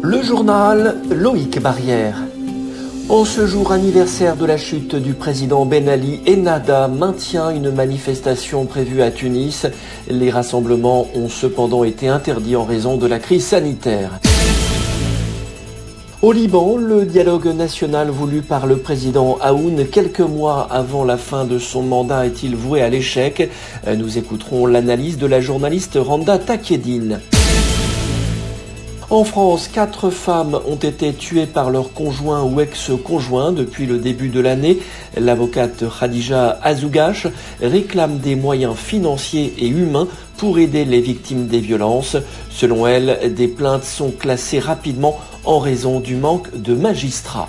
Le journal Loïc Barrière. En ce jour anniversaire de la chute du président Ben Ali, Ennahda maintient une manifestation prévue à Tunis. Les rassemblements ont cependant été interdits en raison de la crise sanitaire. Au Liban, le dialogue national voulu par le président Aoun quelques mois avant la fin de son mandat est-il voué à l'échec? Nous écouterons l'analyse de la journaliste Randa Taqieddine. En France, 4 femmes ont été tuées par leur conjoint ou ex-conjoint depuis le début de l'année. L'avocate Khadija Azougache réclame des moyens financiers et humains pour aider les victimes des violences. Selon elle, des plaintes sont classées rapidement en raison du manque de magistrats.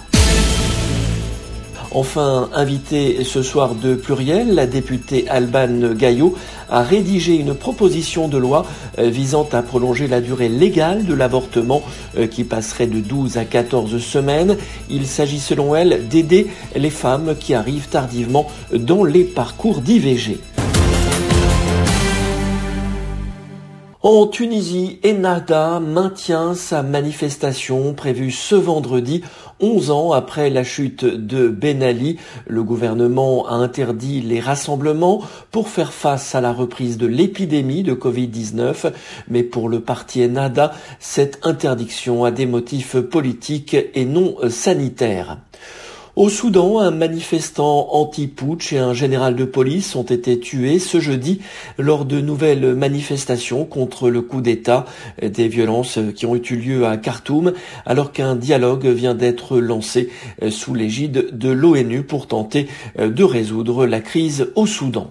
Enfin, invitée ce soir de Pluriel, la députée Alban Gaillot a rédigé une proposition de loi visant à prolonger la durée légale de l'avortement qui passerait de 12 à 14 semaines. Il s'agit selon elle d'aider les femmes qui arrivent tardivement dans les parcours d'IVG. En Tunisie, Ennahda maintient sa manifestation prévue ce vendredi, 11 ans après la chute de Ben Ali. Le gouvernement a interdit les rassemblements pour faire face à la reprise de l'épidémie de Covid-19. Mais pour le parti Ennahda, cette interdiction a des motifs politiques et non sanitaires. Au Soudan, un manifestant anti-putsch et un général de police ont été tués ce jeudi lors de nouvelles manifestations contre le coup d'État. Des violences qui ont eu lieu à Khartoum alors qu'un dialogue vient d'être lancé sous l'égide de l'ONU pour tenter de résoudre la crise au Soudan.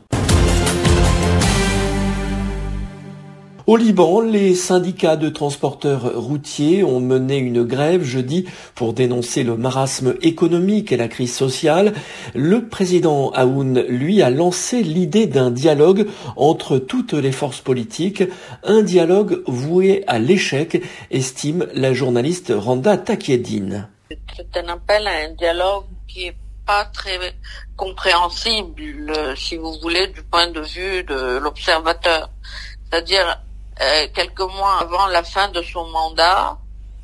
Au Liban, les syndicats de transporteurs routiers ont mené une grève jeudi pour dénoncer le marasme économique et la crise sociale. Le président Aoun, lui, a lancé l'idée d'un dialogue entre toutes les forces politiques, un dialogue voué à l'échec, estime la journaliste Randa Taqieddine. C'est un appel à un dialogue qui est pas très compréhensible, si vous voulez, du point de vue de l'observateur. C'est-à-dire, quelques mois avant la fin de son mandat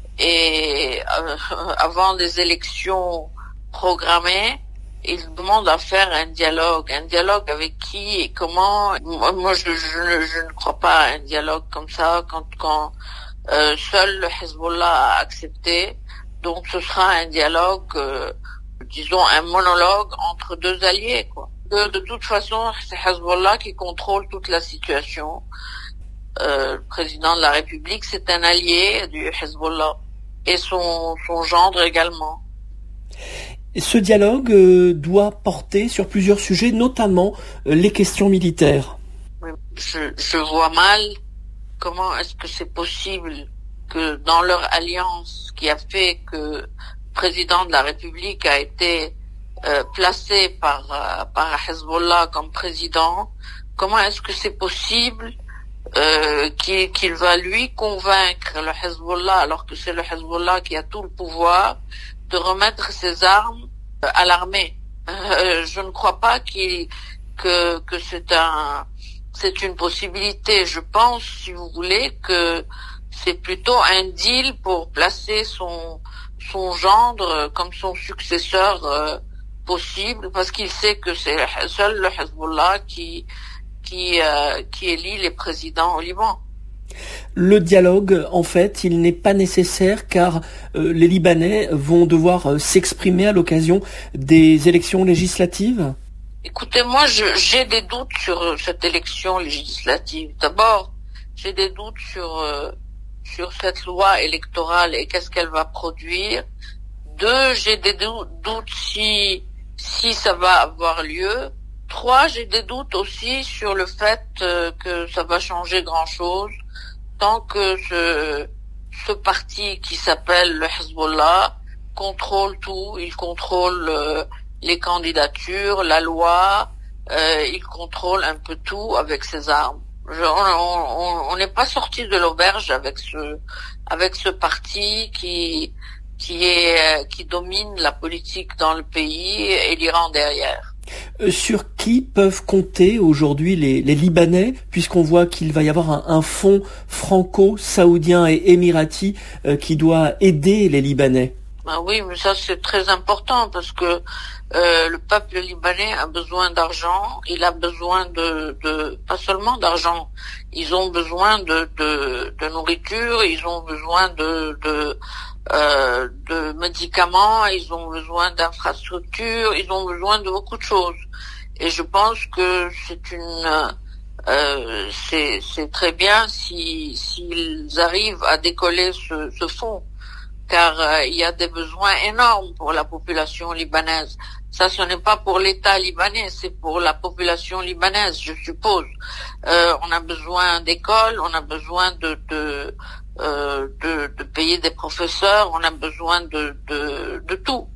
et avant les élections programmées, il demande à faire un dialogue. Un dialogue avec qui et comment? Moi, je ne crois pas à un dialogue comme ça quand seul le Hezbollah a accepté. Donc, ce sera un dialogue, disons un monologue entre deux alliés, quoi. De toute façon, c'est Hezbollah qui contrôle toute la situation. Le président de la République, c'est un allié du Hezbollah et son gendre également. Ce dialogue doit porter sur plusieurs sujets, notamment les questions militaires. Je vois mal comment est-ce que c'est possible que dans leur alliance qui a fait que le président de la République a été placé par Hezbollah comme président, comment est-ce que c'est possible qu'il va lui convaincre le Hezbollah, alors que c'est le Hezbollah qui a tout le pouvoir, de remettre ses armes à l'armée. Je ne crois pas que c'est une possibilité. Je pense, si vous voulez, que c'est plutôt un deal pour placer son gendre comme son successeur possible, parce qu'il sait que c'est seul le Hezbollah qui élit les présidents au Liban. Le dialogue, en fait, il n'est pas nécessaire car les Libanais vont devoir s'exprimer à l'occasion des élections législatives. Écoutez, moi, j'ai des doutes sur cette élection législative. D'abord, j'ai des doutes sur cette loi électorale et qu'est-ce qu'elle va produire. Deux, j'ai des doutes si ça va avoir lieu. 3, j'ai des doutes aussi sur le fait que ça va changer grand-chose tant que ce parti qui s'appelle le Hezbollah contrôle tout. Il contrôle les candidatures, la loi, il contrôle un peu tout avec ses armes. On n'est pas sorti de l'auberge avec ce parti qui domine la politique dans le pays et l'Iran derrière. Sur qui peuvent compter aujourd'hui les Libanais, puisqu'on voit qu'il va y avoir un fonds franco-saoudien et émirati qui doit aider les Libanais? Ben oui, mais ça c'est très important parce que le peuple libanais a besoin d'argent. Il a besoin de pas seulement d'argent. Ils ont besoin de nourriture. Ils ont besoin de médicaments. Ils ont besoin d'infrastructures. Ils ont besoin de beaucoup de choses. Et je pense que c'est très bien s'ils arrivent à décoller ce fonds. Car il y a des besoins énormes pour la population libanaise. Ça, ce n'est pas pour l'État libanais, c'est pour la population libanaise, je suppose. On a besoin d'écoles, on a besoin de payer des professeurs, on a besoin de tout.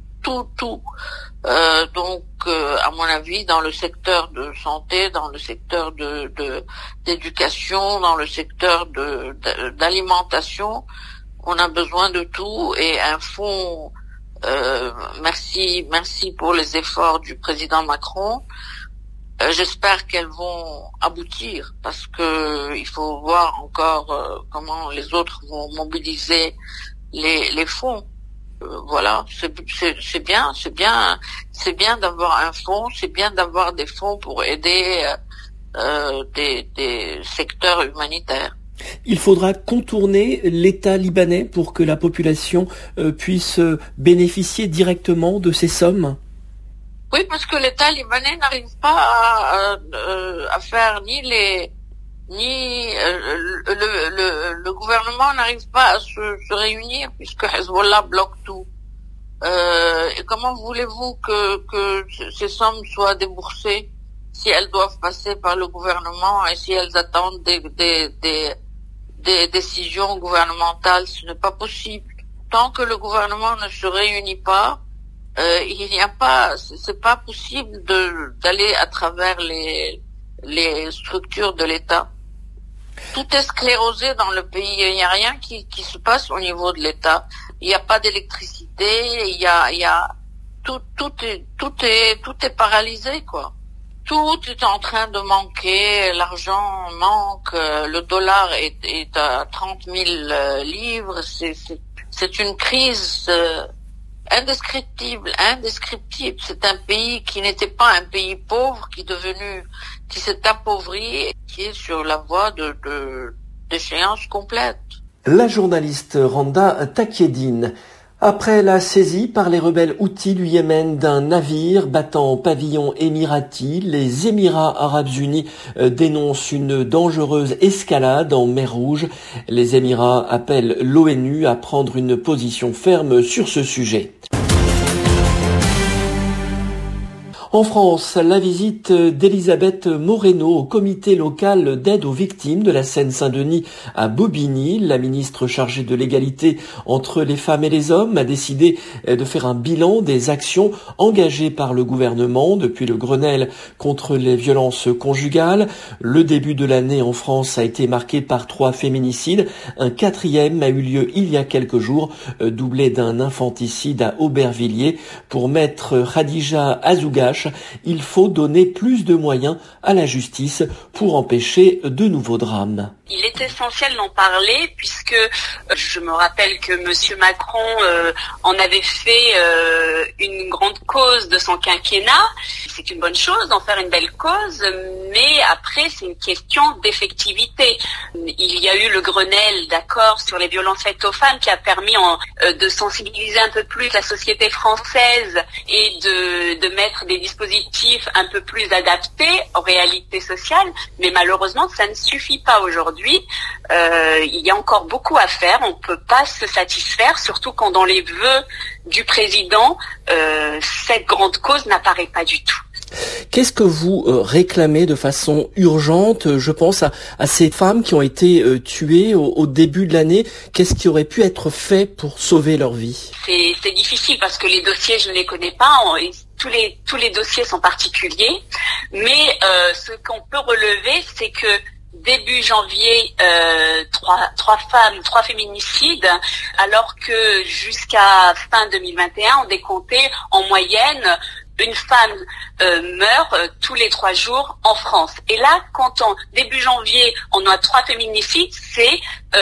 Donc, à mon avis, dans le secteur de santé, dans le secteur d'éducation, dans le secteur d'alimentation, on a besoin de tout. Et un fonds, merci pour les efforts du président Macron. J'espère qu'elles vont aboutir parce que il faut voir encore comment les autres vont mobiliser les fonds. Voilà, c'est bien d'avoir un fonds, c'est bien d'avoir des fonds pour aider des secteurs humanitaires. Il faudra contourner l'État libanais pour que la population puisse bénéficier directement de ces sommes? Oui, parce que l'État libanais n'arrive pas à faire le gouvernement n'arrive pas à se réunir puisque Hezbollah bloque tout. Et comment voulez-vous que ces sommes soient déboursées si elles doivent passer par le gouvernement et si elles attendent des décisions gouvernementales? Ce n'est pas possible. Tant que le gouvernement ne se réunit pas, c'est pas possible d'aller à travers les structures de l'État. Tout est sclérosé dans le pays. Il n'y a rien qui se passe au niveau de l'État. Il n'y a pas d'électricité. Tout est paralysé, quoi. Tout est en train de manquer. L'argent manque. Le dollar est à 30 000 livres. C'est une crise indescriptible. C'est un pays qui n'était pas un pays pauvre, qui s'est appauvri et qui est sur la voie d'échéance complète. La journaliste Randa Takieddine. Après la saisie par les rebelles houthis du Yémen d'un navire battant pavillon émirati, les Émirats arabes unis dénoncent une dangereuse escalade en mer Rouge. Les Émirats appellent l'ONU à prendre une position ferme sur ce sujet. En France, la visite d'Elisabeth Moreno au comité local d'aide aux victimes de la Seine-Saint-Denis à Bobigny. La ministre chargée de l'égalité entre les femmes et les hommes a décidé de faire un bilan des actions engagées par le gouvernement depuis le Grenelle contre les violences conjugales. Le début de l'année en France a été marqué par 3 féminicides. Un 4e a eu lieu il y a quelques jours, doublé d'un infanticide à Aubervilliers. Pour maître Khadija Azougache, il faut donner plus de moyens à la justice pour empêcher de nouveaux drames. Il est essentiel d'en parler puisque je me rappelle que Monsieur Macron en avait fait une grande cause de son quinquennat. C'est une bonne chose d'en faire une belle cause, mais après c'est une question d'effectivité. Il y a eu le Grenelle, d'accord, sur les violences faites aux femmes qui a permis de sensibiliser un peu plus la société française et de mettre des dispositifs un peu plus adaptés aux réalités sociales, mais malheureusement ça ne suffit pas aujourd'hui. Il y a encore beaucoup à faire, on ne peut pas se satisfaire, surtout quand dans les vœux du président, cette grande cause n'apparaît pas du tout. Qu'est-ce que vous réclamez de façon urgente? Je pense à ces femmes qui ont été tuées au début de l'année. Qu'est-ce qui aurait pu être fait pour sauver leur vie? C'est difficile parce que les dossiers, je ne les connais pas. Tous les dossiers sont particuliers. Mais ce qu'on peut relever, c'est que début janvier, 3 féminicides, alors que jusqu'à fin 2021, on décomptait en moyenne une femme meurt tous les 3 jours en France. Et là, quand en début janvier, on a 3 féminicides, c'est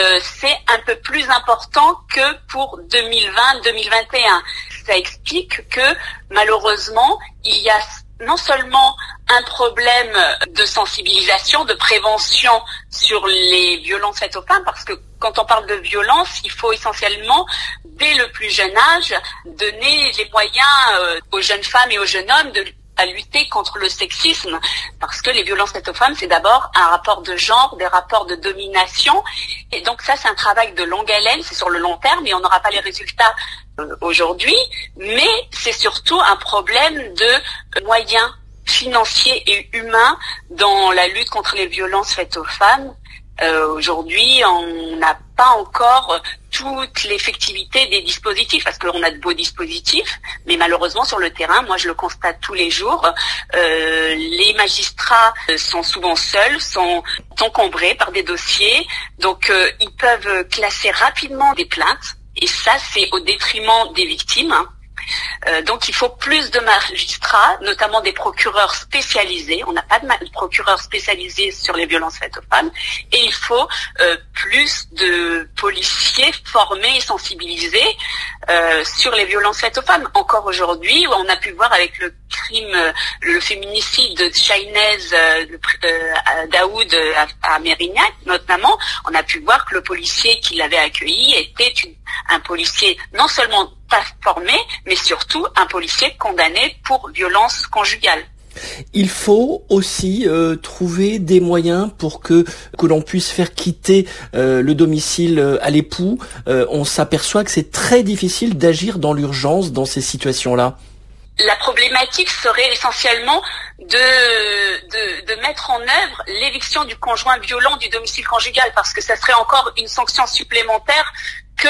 un peu plus important que pour 2020-2021. Ça explique que malheureusement, il y a non seulement un problème de sensibilisation, de prévention sur les violences faites aux femmes, parce que quand on parle de violence, il faut essentiellement, dès le plus jeune âge, donner les moyens aux jeunes femmes et aux jeunes hommes à lutter contre le sexisme, parce que les violences faites aux femmes, c'est d'abord un rapport de genre, des rapports de domination, et donc ça, c'est un travail de longue haleine, c'est sur le long terme, et on n'aura pas les résultats aujourd'hui, mais c'est surtout un problème de moyens financiers et humains dans la lutte contre les violences faites aux femmes. Aujourd'hui, on n'a pas encore toute l'effectivité des dispositifs, parce qu'on a de beaux dispositifs, mais malheureusement sur le terrain, moi je le constate tous les jours, les magistrats sont souvent seuls, sont encombrés par des dossiers, donc ils peuvent classer rapidement des plaintes, et ça c'est au détriment des victimes. Donc il faut plus de magistrats, notamment des procureurs spécialisés. On n'a pas de procureurs spécialisés sur les violences faites aux femmes. Et il faut plus de policiers formés et sensibilisés sur les violences faites aux femmes. Encore aujourd'hui, on a pu voir avec le féminicide de Chahinez Daoud à Mérignac, notamment, on a pu voir que le policier qui l'avait accueilli était un policier non seulement pas formé, mais surtout un policier condamné pour violence conjugale. Il faut aussi trouver des moyens pour que l'on puisse faire quitter le domicile à l'époux. On s'aperçoit que c'est très difficile d'agir dans l'urgence dans ces situations-là. La problématique serait essentiellement de mettre en œuvre l'éviction du conjoint violent du domicile conjugal, parce que ça serait encore une sanction supplémentaire que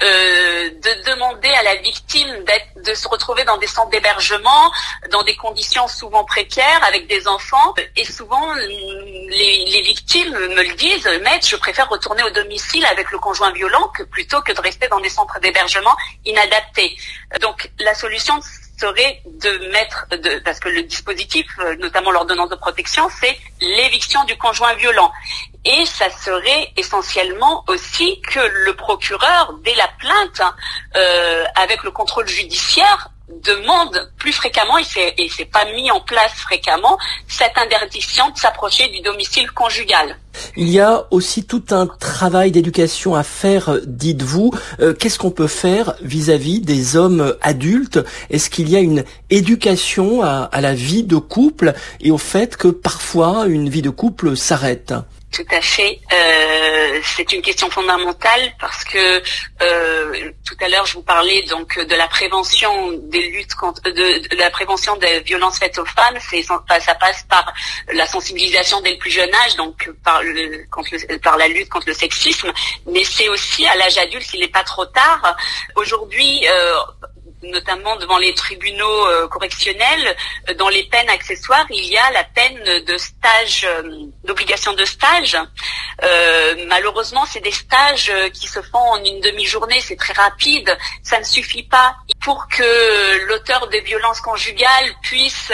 de demander à la victime de se retrouver dans des centres d'hébergement, dans des conditions souvent précaires, avec des enfants. Et souvent, les victimes me le disent, maître, je préfère retourner au domicile avec le conjoint violent plutôt que de rester dans des centres d'hébergement inadaptés. Donc, la solution serait parce que le dispositif, notamment l'ordonnance de protection, c'est l'éviction du conjoint violent. Et ça serait essentiellement aussi que le procureur, dès la plainte, avec le contrôle judiciaire, demande plus fréquemment, et c'est pas mis en place fréquemment, cette interdiction de s'approcher du domicile conjugal. Il y a aussi tout un travail d'éducation à faire, dites-vous. Qu'est-ce qu'on peut faire vis-à-vis des hommes adultes? Est-ce qu'il y a une éducation à la vie de couple et au fait que parfois une vie de couple s'arrête? Tout à fait. C'est une question fondamentale parce que tout à l'heure je vous parlais donc de la prévention des luttes de la prévention des violences faites aux femmes. Ça passe par la sensibilisation dès le plus jeune âge, donc par la lutte contre le sexisme, mais c'est aussi à l'âge adulte s'il n'est pas trop tard. Aujourd'hui, notamment devant les tribunaux correctionnels, dans les peines accessoires, il y a la peine de stage, d'obligation de stage. Malheureusement, c'est des stages qui se font en une demi-journée, c'est très rapide, ça ne suffit pas. Pour que l'auteur de violences conjugales puisse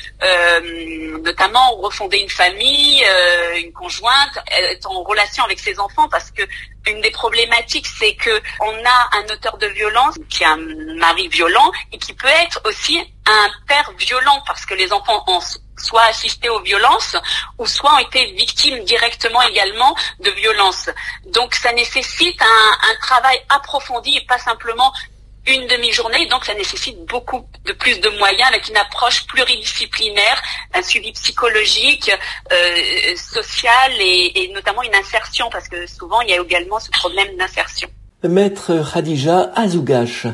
notamment refonder une famille, une conjointe, être en relation avec ses enfants, parce que une des problématiques, c'est que on a un auteur de violence qui est un mari violent et qui peut être aussi un père violent, parce que les enfants ont soit assisté aux violences ou soit ont été victimes directement également de violences. Donc ça nécessite un travail approfondi et pas simplement une demi-journée, donc ça nécessite beaucoup de plus de moyens avec une approche pluridisciplinaire, un suivi psychologique, social et notamment une insertion, parce que souvent il y a également ce problème d'insertion. Maître Khadija Azougache.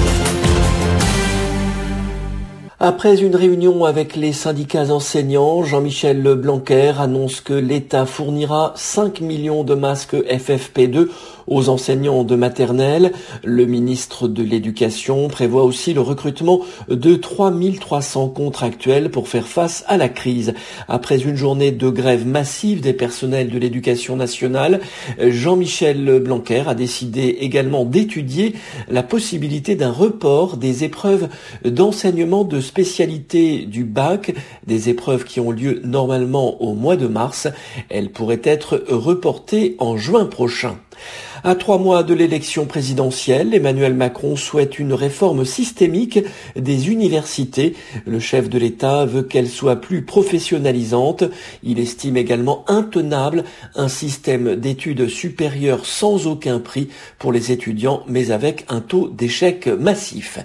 Après une réunion avec les syndicats enseignants, Jean-Michel Blanquer annonce que l'État fournira 5 millions de masques FFP2 aux enseignants de maternelle. Le ministre de l'Éducation prévoit aussi le recrutement de 3300 contractuels pour faire face à la crise. Après une journée de grève massive des personnels de l'Éducation nationale, Jean-Michel Blanquer a décidé également d'étudier la possibilité d'un report des épreuves d'enseignement de spécialités du bac, des épreuves qui ont lieu normalement au mois de mars. Elles pourraient être reportées en juin prochain. À 3 mois de l'élection présidentielle, Emmanuel Macron souhaite une réforme systémique des universités. Le chef de l'État veut qu'elles soient plus professionnalisantes. Il estime également intenable un système d'études supérieures sans aucun prix pour les étudiants, mais avec un taux d'échec massif.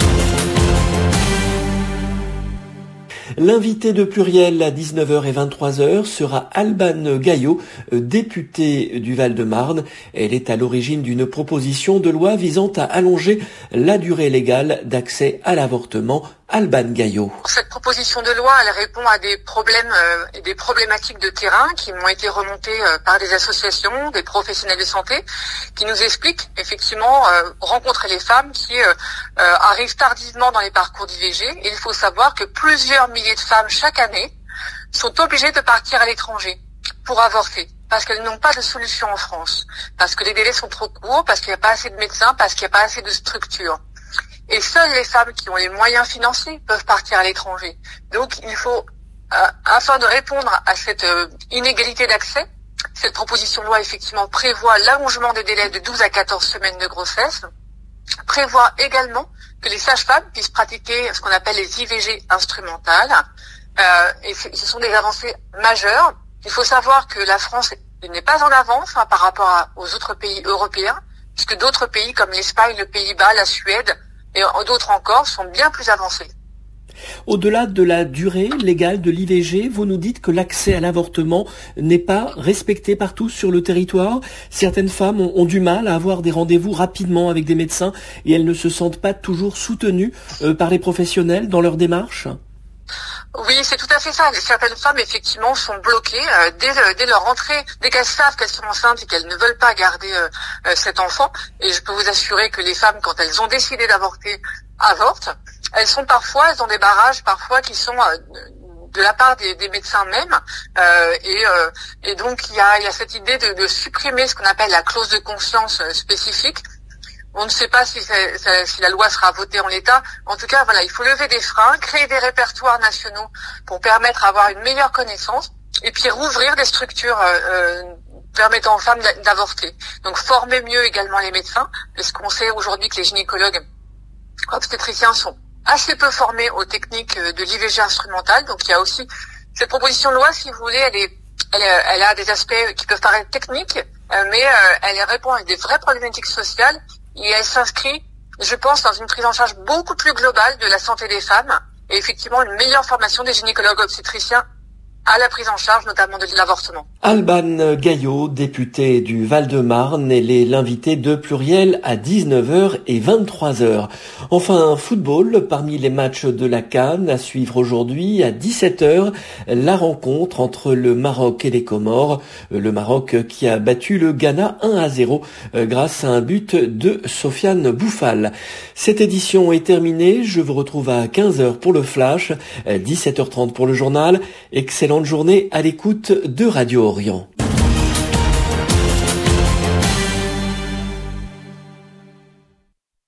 L'invité de Pluriel à 19h et 23h sera Alban Gaillot, députée du Val-de-Marne. Elle est à l'origine d'une proposition de loi visant à allonger la durée légale d'accès à l'avortement. Alban Gaillot. Cette proposition de loi, elle répond à des problèmes et des problématiques de terrain qui m'ont été remontées par des associations, des professionnels de santé, qui nous expliquent effectivement rencontrer les femmes qui arrivent tardivement dans les parcours d'IVG. Et il faut savoir que plusieurs milliers de femmes chaque année sont obligées de partir à l'étranger pour avorter, parce qu'elles n'ont pas de solution en France, parce que les délais sont trop courts, parce qu'il n'y a pas assez de médecins, parce qu'il n'y a pas assez de structures. Et seules les femmes qui ont les moyens financiers peuvent partir à l'étranger. Donc il faut, afin de répondre à cette inégalité d'accès, cette proposition de loi effectivement prévoit l'allongement des délais de 12 à 14 semaines de grossesse, prévoit également que les sages-femmes puissent pratiquer ce qu'on appelle les IVG instrumentales. Et ce sont des avancées majeures. Il faut savoir que la France n'est pas en avance par rapport aux autres pays européens, puisque d'autres pays comme l'Espagne, le Pays-Bas, la Suède, et d'autres encore sont bien plus avancés. Au-delà de la durée légale de l'IVG, vous nous dites que l'accès à l'avortement n'est pas respecté partout sur le territoire. Certaines femmes ont du mal à avoir des rendez-vous rapidement avec des médecins et elles ne se sentent pas toujours soutenues par les professionnels dans leur démarche. Oui, c'est tout à fait ça. Certaines femmes, effectivement, sont bloquées dès leur entrée, dès qu'elles savent qu'elles sont enceintes et qu'elles ne veulent pas garder cet enfant. Et je peux vous assurer que les femmes, quand elles ont décidé d'avorter, avortent. Elles sont parfois dans des barrages, parfois qui sont de la part des médecins même. Et donc, il y a cette idée de supprimer ce qu'on appelle la clause de conscience spécifique. On ne sait pas si la loi sera votée en l'état. En tout cas, voilà, il faut lever des freins, créer des répertoires nationaux pour permettre d'avoir une meilleure connaissance et puis rouvrir des structures permettant aux femmes d'avorter. Donc, former mieux également les médecins, parce qu'on sait aujourd'hui que les gynécologues obstétriciens sont assez peu formés aux techniques de l'IVG instrumentale. Donc, il y a aussi cette proposition de loi, si vous voulez, elle a des aspects qui peuvent paraître techniques, mais elle répond à des vraies problématiques sociales. Et elle s'inscrit, je pense, dans une prise en charge beaucoup plus globale de la santé des femmes et effectivement une meilleure formation des gynécologues obstétriciens à la prise en charge, notamment de l'avortement. Alban Gaillot, député du Val-de-Marne, elle est l'invitée de Pluriel à 19h et 23h. Enfin, football, parmi les matchs de la CAN, à suivre aujourd'hui à 17h, la rencontre entre le Maroc et les Comores. Le Maroc qui a battu le Ghana 1-0 grâce à un but de Sofiane Bouffal. Cette édition est terminée. Je vous retrouve à 15h pour le Flash, 17h30 pour le journal. Excellente journée à l'écoute de Radio Orient.